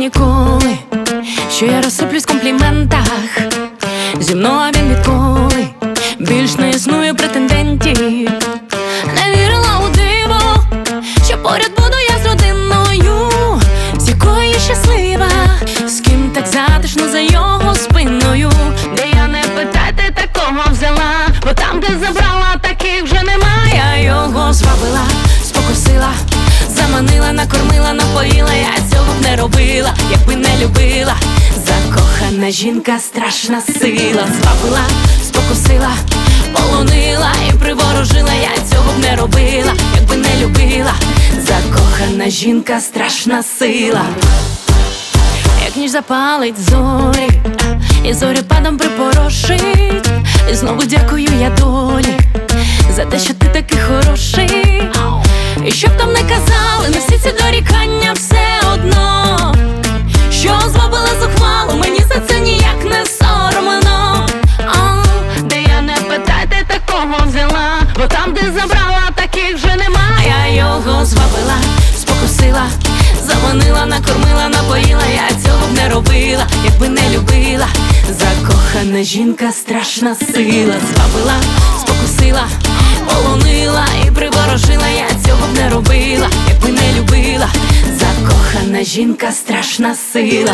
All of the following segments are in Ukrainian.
ніколи, що я розсиплюсь в компліментах. Зі мною він відколи більш не існує претендентів. Не вірила у диво, що поряд буду я з родиною, з якою я щаслива, з ким так затишно за його спиною. Де я, не питайте, такого взяла, бо там, де забрала, таких вже немає. Я його звабила, спокусила, заманила, накормила, напоїла. Я цього б не робила, якби не любила. Закохана жінка, страшна сила. Звабила, спокусила, полонила і приворожила. Я цього б не робила, якби не любила. Закохана жінка, страшна сила. Як ніж запалить зорі, і зорепадом припорошить. І знову дякую я долі за те, що ти такий хороший. І щоб там не казали, на всі ці дорікання все одно, що звабила зухвалу, мені за це ніяк не соромно. Де я, не питайте, такого взяла, бо там, де забрала, таких вже немає. Я його звабила, спокусила, заманила, накормила, напоїла. Я цього б не робила, якби не любила. Закохана жінка, страшна сила. Звабила, спокусила, полонила і приворожила. Я цього б не робила, якби не любила. Закохана жінка, страшна сила.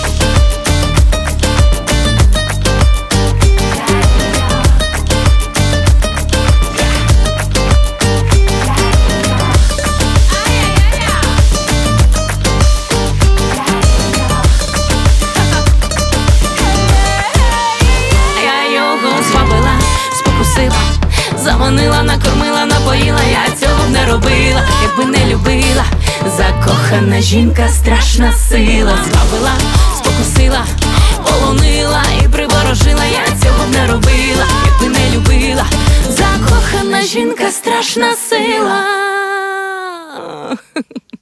Заманила, накормила, напоїла. Я цього б не робила, якби не любила. Закохана жінка, страшна сила. Звабила, спокусила, полонила і приворожила. Я цього б не робила, якби не любила. Закохана жінка, страшна сила.